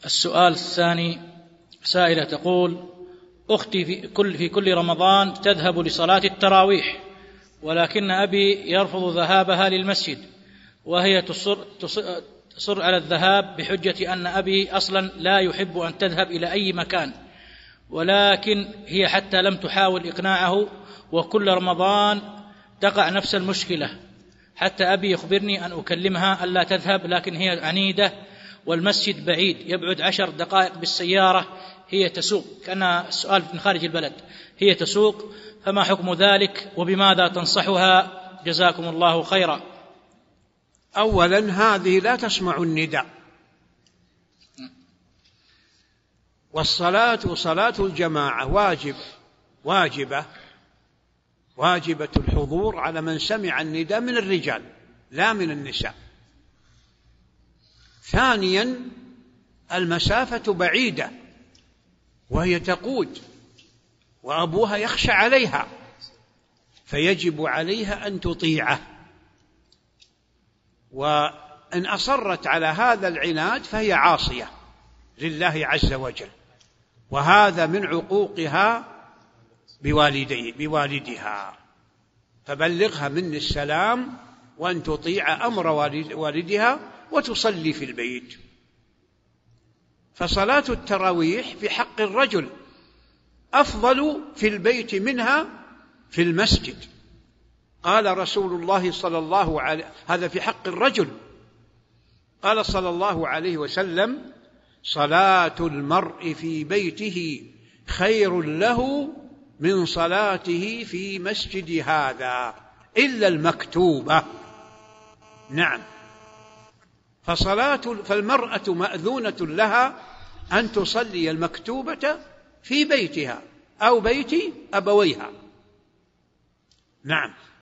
السؤال الثاني، سائلة تقول: أختي في كل رمضان تذهب لصلاة التراويح، ولكن أبي يرفض ذهابها للمسجد، وهي تصر على الذهاب بحجة أن أبي أصلا لا يحب أن تذهب إلى أي مكان، ولكن هي حتى لم تحاول إقناعه، وكل رمضان تقع نفس المشكلة، حتى أبي يخبرني أن أكلمها ألا تذهب، لكن هي عنيدة، والمسجد بعيد يبعد 10 دقائق بالسيارة، هي تسوق، كان السؤال من خارج البلد، هي تسوق، فما حكم ذلك وبماذا تنصحها؟ جزاكم الله خيرا. أولا هذه لا تسمع النداء، وصلاة الجماعة واجبة الحضور على من سمع النداء من الرجال لا من النساء. ثانيا المسافة بعيدة وهي تقود، وأبوها يخشى عليها، فيجب عليها أن تطيعه، وإن أصرت على هذا العناد فهي عاصية لله عز وجل، وهذا من عقوقها بوالدها، فبلغها مني السلام وأن تطيع أمر والدها وتصلي في البيت. فصلاة التراويح في حق الرجل أفضل في البيت منها في المسجد. قال رسول الله صلى الله عليه، هذا في حق الرجل، قال صلى الله عليه وسلم: صلاة المرء في بيته خير له من صلاته في مسجد هذا إلا المكتوبة. نعم، فالمرأة مأذونة لها أن تصلي المكتوبة في بيتها أو بيت أبويها. نعم.